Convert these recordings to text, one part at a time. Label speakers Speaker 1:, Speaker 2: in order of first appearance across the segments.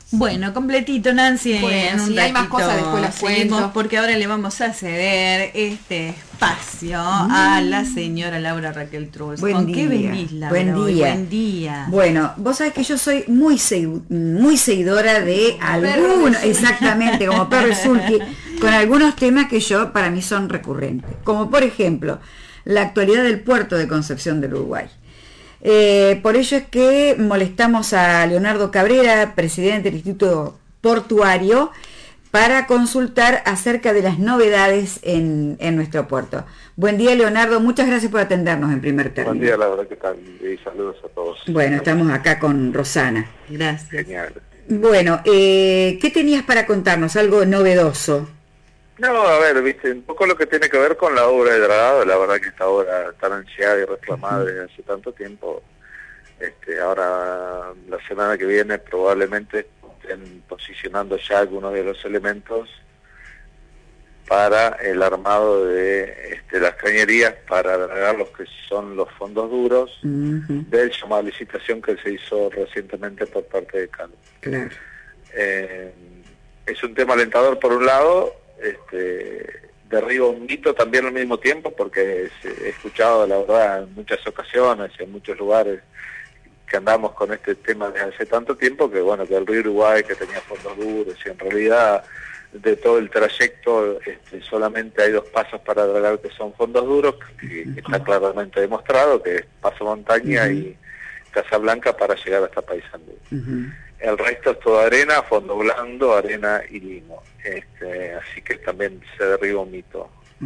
Speaker 1: Bueno, completito, Nancy,
Speaker 2: Bueno,
Speaker 1: en un
Speaker 2: si hay más
Speaker 1: ratito
Speaker 2: cosas después las
Speaker 1: seguimos,
Speaker 2: cuento.
Speaker 1: porque ahora le vamos a ceder este espacio a la señora Laura Raquel Trulls.
Speaker 3: Buen
Speaker 1: ¿Con qué
Speaker 3: día,
Speaker 1: venís, Laura,
Speaker 3: buen
Speaker 1: hoy?
Speaker 3: día.
Speaker 1: Buen día.
Speaker 3: Bueno, vos sabés que yo soy muy seguidora de algunos, exactamente, como Perro y Sulky, con algunos temas que para mí son recurrentes, como por ejemplo, la actualidad del puerto de Concepción del Uruguay. Por ello es que molestamos a Leonardo Cabrera, presidente del Instituto Portuario, para consultar acerca de las novedades en nuestro puerto. Buen día, Leonardo, muchas gracias por atendernos en primer término.
Speaker 4: Buen día, Laura, ¿qué tal? Y saludos a todos.
Speaker 3: Bueno, estamos acá con Rosana.
Speaker 1: Gracias.
Speaker 4: Genial.
Speaker 3: Bueno, ¿qué tenías para contarnos? Algo novedoso.
Speaker 4: No, a ver, viste, un poco lo que tiene que ver con la obra de dragado, la verdad que esta obra tan ansiada y reclamada desde hace tanto tiempo, ahora la semana que viene probablemente estén posicionando ya algunos de los elementos para el armado de las cañerías para dragar los que son los fondos duros del llamado licitación que se hizo recientemente por parte de Cano.
Speaker 3: Claro.
Speaker 4: Es un tema alentador por un lado, derriba un mito también al mismo tiempo, porque he escuchado, la verdad, en muchas ocasiones, en muchos lugares, que andamos con este tema desde hace tanto tiempo, que bueno, que el río Uruguay, que tenía fondos duros, y en realidad de todo el trayecto solamente hay dos pasos para dragar que son fondos duros, que está claramente demostrado, que es Paso Montaña y Casablanca para llegar hasta Paysandú. El resto es toda arena, fondo blando, arena y limo. Así que también se derriba un mito.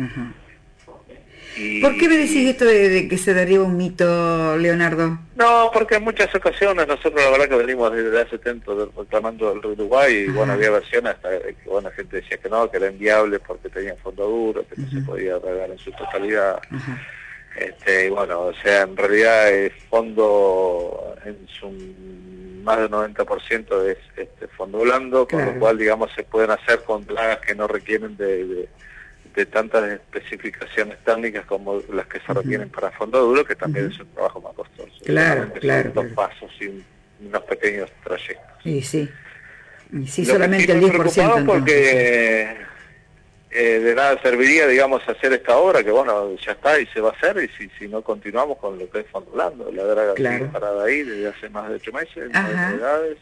Speaker 3: ¿Por qué me decís esto de que se derriba un mito, Leonardo?
Speaker 4: No, porque en muchas ocasiones nosotros la verdad que venimos desde hace tiempo reclamando el Uruguay y bueno, había versiones hasta que bueno, la gente decía que no, que era inviable porque tenían fondo duro, que no se podía dragar en su totalidad. Y bueno, o sea, en realidad el fondo en su más del 90% es fondo blando, con lo cual digamos se pueden hacer con dragas que no requieren de tantas especificaciones técnicas como las que se requieren para fondo duro, que también es un trabajo más costoso.
Speaker 3: Claro.
Speaker 4: Dos pasos y unos pequeños trayectos.
Speaker 3: Y sí
Speaker 4: Lo
Speaker 3: solamente el 10%.
Speaker 4: Porque de nada serviría, digamos, hacer esta obra, que bueno, ya está y se va a hacer, y si no continuamos con lo que es fondo blando, la draga sigue parada ahí desde hace más de 8 meses, no hay novedades.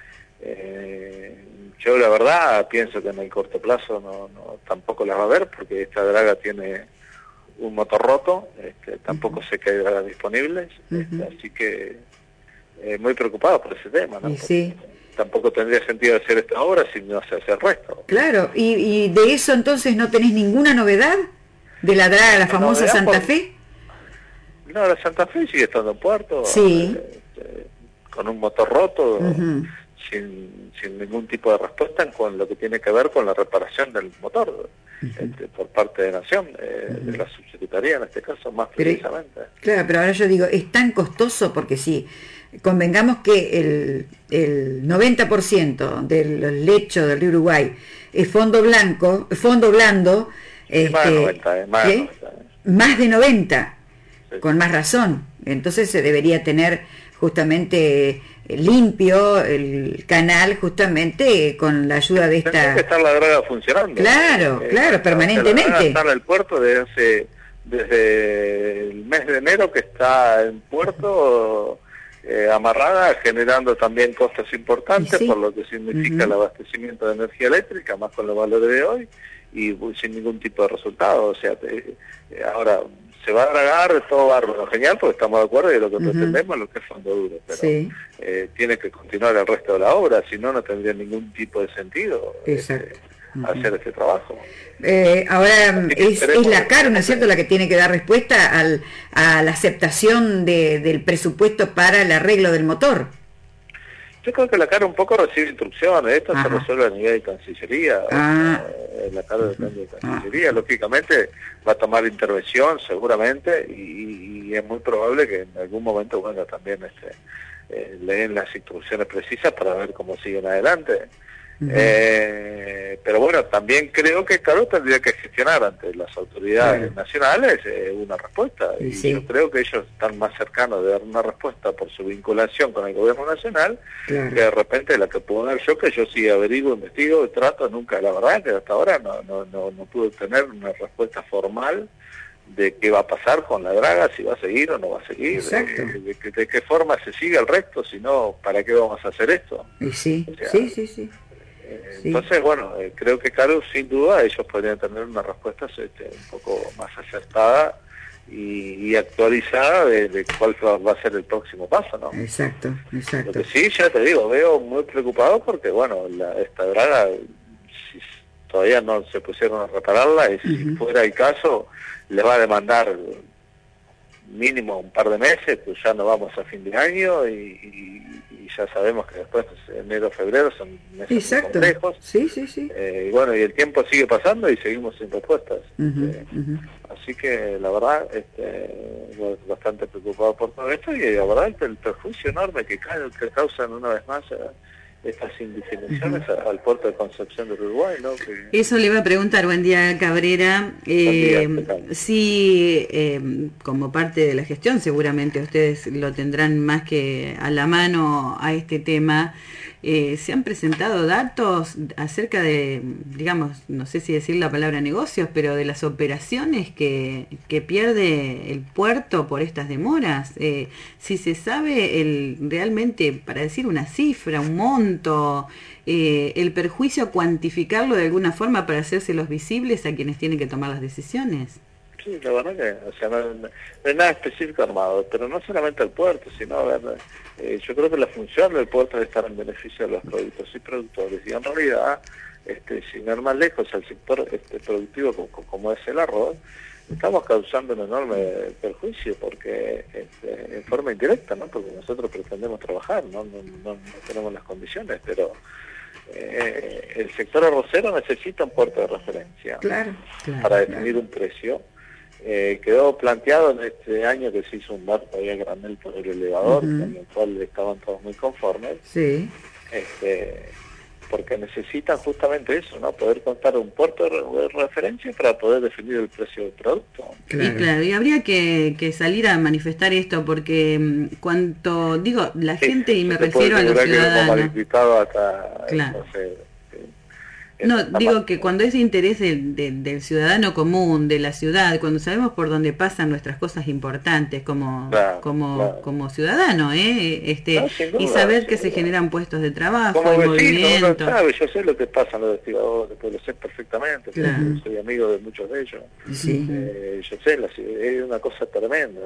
Speaker 4: Yo la verdad pienso que en el corto plazo no tampoco las va a haber, porque esta draga tiene un motor roto, tampoco sé que hay dragas disponibles, así que muy preocupado por ese tema, ¿no? Tampoco tendría sentido hacer esta obra si no se hace el resto.
Speaker 3: Claro, y de eso entonces no tenés ninguna novedad de la draga, la famosa Santa Fe.
Speaker 4: No, la Santa Fe sigue estando en puerto, con un motor roto, sin ningún tipo de respuesta con lo que tiene que ver con la reparación del motor por parte de Nación, de la subsecretaría en este caso más precisamente.
Speaker 3: Claro, pero ahora yo digo, es tan costoso porque sí, convengamos que el 90% de los lechos del río Uruguay es fondo blando, más de 90, con más razón. Entonces se debería tener justamente limpio el canal, justamente con la ayuda de esta...
Speaker 4: Tendría que estar la draga funcionando.
Speaker 3: Claro, permanentemente.
Speaker 4: La draga está en el puerto desde el mes de enero que está en puerto amarrada, generando también costos importantes, por lo que significa el abastecimiento de energía eléctrica, más con los valores de hoy, y sin ningún tipo de resultado. O sea, ahora se va a dragar, todo bárbaro, genial, porque estamos de acuerdo y lo que pretendemos es lo que es fondo duro, pero tiene que continuar el resto de la obra, si no, no tendría ningún tipo de sentido hacer este trabajo.
Speaker 3: Ahora es la CARO, ¿no es cierto?, la que tiene que dar respuesta a la aceptación del presupuesto para el arreglo del motor.
Speaker 4: Yo creo que la CARO un poco recibe instrucciones, esto se resuelve a nivel de Cancillería, la CARO depende de Cancillería, lógicamente va a tomar intervención seguramente y es muy probable que en algún momento, bueno, también le den las instrucciones precisas para ver cómo siguen adelante. Pero bueno, también creo que Caro tendría que gestionar ante las autoridades nacionales una respuesta, y yo creo que ellos están más cercanos de dar una respuesta por su vinculación con el gobierno nacional, que de repente la que puedo dar yo, que yo sí averiguo, investigo, trato, nunca, la verdad que hasta ahora no pude tener una respuesta formal de qué va a pasar con la draga, si va a seguir o no va a seguir, de qué forma se sigue el resto, si no, ¿para qué vamos a hacer esto?
Speaker 3: Sí.
Speaker 4: Entonces, bueno, creo que Caro, sin duda, ellos podrían tener una respuesta un poco más acertada y actualizada de cuál va a ser el próximo paso, ¿no?
Speaker 3: Exacto.
Speaker 4: Lo que sí, ya te digo, veo muy preocupado porque, bueno, esta draga, si todavía no se pusieron a repararla, y si fuera el caso, le va a demandar mínimo un par de meses, pues ya no vamos a fin de año y ya sabemos que después enero, febrero son meses muy complejos. Y bueno, y el tiempo sigue pasando y seguimos sin respuestas. Así que la verdad, bastante preocupado por todo esto, y la verdad el perjuicio enorme que causan una vez más estas indefiniciones al puerto de Concepción del Uruguay, ¿no?
Speaker 1: Eso le iba a preguntar, buen día, Cabrera, si como parte de la gestión, seguramente ustedes lo tendrán más que a la mano a este tema, se han presentado datos acerca de, digamos, no sé si decir la palabra negocios, pero de las operaciones que pierde el puerto por estas demoras. Si se sabe realmente, para decir una cifra, un monto, el perjuicio, cuantificarlo de alguna forma para hacérselos visibles a quienes tienen que tomar las decisiones.
Speaker 4: Sí, la verdad que, o sea, no hay nada específico armado, pero no solamente el puerto, sino, yo creo que la función del puerto es estar en beneficio de los productos y productores, y en realidad, sin ir más lejos, al sector productivo como es el arroz, estamos causando un enorme perjuicio, porque en forma indirecta, ¿no? Porque nosotros pretendemos trabajar, no tenemos las condiciones, pero el sector arrocero necesita un puerto de referencia para definir un precio. Quedó planteado en este año que se hizo un barco ahí a granel por el elevador, con el cual estaban todos muy conformes, porque necesitan justamente eso, ¿no? Poder contar un puerto de referencia para poder definir el precio del producto.
Speaker 1: Y habría que salir a manifestar esto, porque cuanto digo la gente, y me refiero a los ciudadanos, no, digo que cuando es de interés del ciudadano común, de la ciudad, cuando sabemos por dónde pasan nuestras cosas importantes como ciudadano, y saber que se generan puestos de trabajo,
Speaker 4: como vecino,
Speaker 1: movimiento.
Speaker 4: uno sabe, yo sé lo que pasa en los investigadores, pues lo sé perfectamente, soy amigo de muchos de ellos. Yo sé, es una cosa tremenda,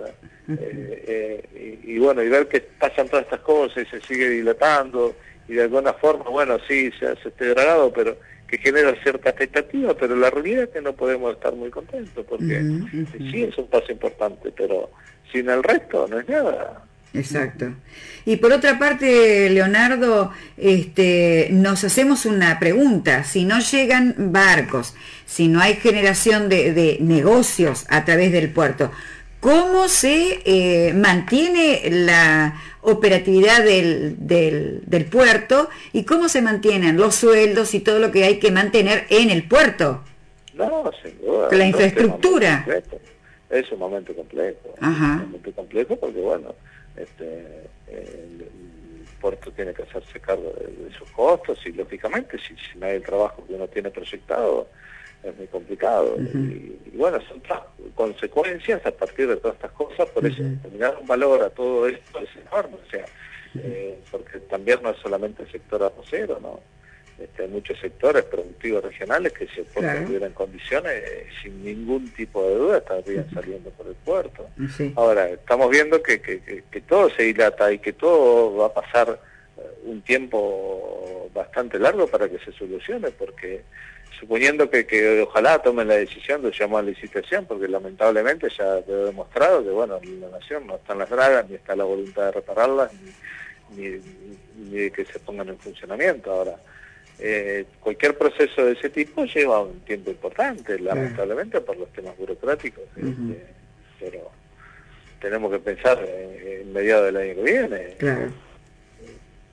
Speaker 4: y bueno, y ver que pasan todas estas cosas y se sigue dilatando, y de alguna forma, bueno, sí, se hace dragado, pero que genera cierta expectativa, pero la realidad es que no podemos estar muy contentos, porque sí es un paso importante, pero sin el resto no es nada.
Speaker 3: Exacto. Y por otra parte, Leonardo, nos hacemos una pregunta: si no llegan barcos, si no hay generación de negocios a través del puerto, ¿cómo se mantiene la operatividad del puerto, y cómo se mantienen los sueldos y todo lo que hay que mantener en el puerto?
Speaker 4: No, sin duda.
Speaker 3: La infraestructura.
Speaker 4: Es un momento complejo. Es un momento complejo porque, bueno, el puerto tiene que hacerse cargo de sus costos, y lógicamente si no hay el trabajo que uno tiene proyectado, es muy complicado. Y bueno, son consecuencias a partir de todas estas cosas. Por eso determinar un valor a todo esto es enorme, o sea, porque también no es solamente el sector arrocero, ¿no? Hay muchos sectores productivos regionales que, si el puerto estuviera en condiciones, sin ningún tipo de duda estarían saliendo por el puerto. Ahora, estamos viendo que todo se dilata y que todo va a pasar un tiempo bastante largo para que se solucione, porque suponiendo que ojalá tomen la decisión de llamar a licitación, porque lamentablemente ya quedó demostrado que, bueno, la nación no está en las dragas, ni está la voluntad de repararlas, ni de que se pongan en funcionamiento. Ahora, cualquier proceso de ese tipo lleva un tiempo importante, lamentablemente, por los temas burocráticos, pero tenemos que pensar en mediados del año que viene.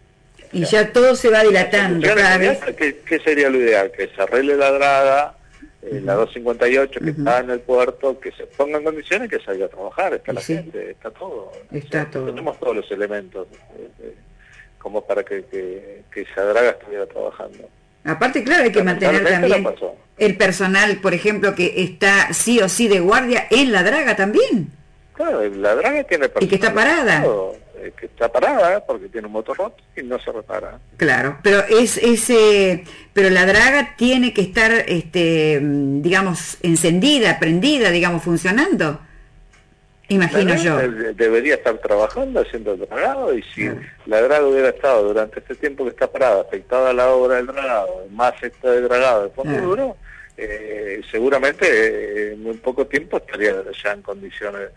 Speaker 3: Y ya todo se va dilatando cada vez.
Speaker 4: ¿Qué sería lo ideal? Que se arregle la draga, la 258 que está en el puerto, que se ponga en condiciones, que salga a trabajar, está la gente, está todo.
Speaker 3: Todo.
Speaker 4: Tenemos todos los elementos como para que esa draga estuviera trabajando.
Speaker 3: Aparte, claro, hay que mantener también el personal, por ejemplo, que está sí o sí de guardia en la draga también.
Speaker 4: Claro, la draga tiene personal.
Speaker 3: Y que está parada.
Speaker 4: Que está parada porque tiene un motor roto y no se repara.
Speaker 3: Claro, pero pero la draga tiene que estar, digamos, encendida, prendida, digamos, funcionando. Imagino yo.
Speaker 4: Debería estar trabajando, haciendo el dragado, y si la draga hubiera estado durante este tiempo que está parada, afectada a la obra del dragado, más esta de dragado de fondo duro, seguramente en muy poco tiempo estaría ya en condiciones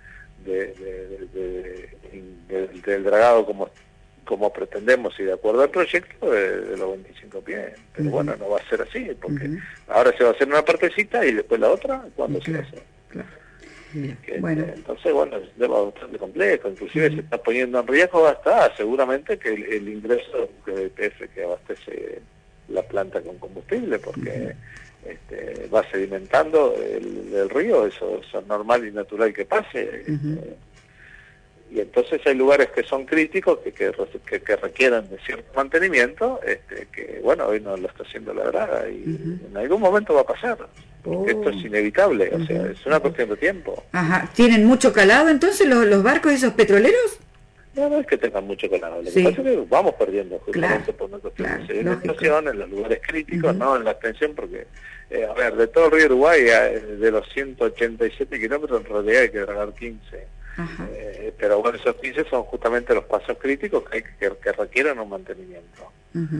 Speaker 4: del dragado como pretendemos y de acuerdo al proyecto de los 25 pies. Pero bueno, no va a ser así, porque ahora se va a hacer una partecita y después la otra, ¿cuándo se va a hacer? Entonces, bueno, es un tema bastante complejo, inclusive se está poniendo en riesgo hasta seguramente que el ingreso de YPF que abastece la planta con combustible, porque va sedimentando el río, eso es normal y natural que pase. Y entonces hay lugares que son críticos, que requieran de cierto mantenimiento, que bueno, hoy no lo está haciendo la draga, y en algún momento va a pasar. Esto es inevitable, o sea, es una cuestión de tiempo.
Speaker 3: ¿Tienen mucho calado entonces los barcos esos petroleros?
Speaker 4: No es que tengan mucho calado, lo que pasa es que vamos perdiendo justamente por una cuestión de sedimentación en los lugares críticos, no en la extensión, porque, a ver, de todo el río Uruguay, de los 187 kilómetros, en realidad hay que dragar 15. Pero bueno, esos 15 son justamente los pasos críticos que requieren un mantenimiento.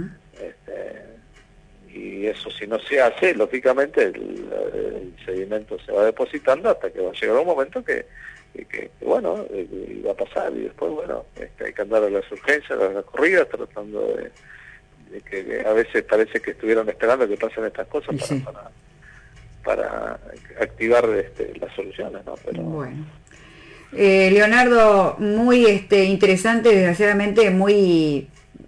Speaker 4: Y eso, si no se hace, lógicamente el sedimento se va depositando hasta que va a llegar un momento que bueno, va a pasar, y después, bueno, hay que andar a las urgencias, a las corridas, tratando de que a veces parece que estuvieron esperando que pasen estas cosas para activar las soluciones, ¿no? Pero
Speaker 3: bueno. Leonardo, muy interesante, desgraciadamente muy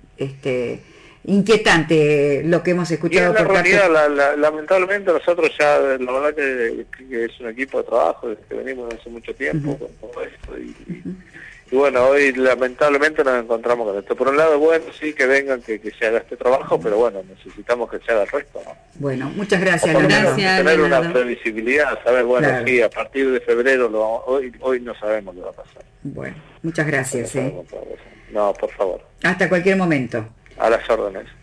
Speaker 3: inquietante lo que hemos escuchado.
Speaker 4: En realidad, lamentablemente nosotros ya, la verdad que es un equipo de trabajo que venimos hace mucho tiempo con todo esto, y bueno, hoy lamentablemente nos encontramos con esto. Por un lado, bueno, sí, que vengan, que se haga este trabajo, pero bueno, necesitamos que se haga el resto, ¿no?
Speaker 3: Bueno, muchas gracias,
Speaker 1: Leonardo.
Speaker 4: Tener una previsibilidad, saber, bueno, sí, a partir de febrero, hoy no sabemos qué va a pasar.
Speaker 3: Bueno, muchas gracias.
Speaker 4: No, por favor.
Speaker 3: Hasta cualquier momento.
Speaker 4: A las órdenes.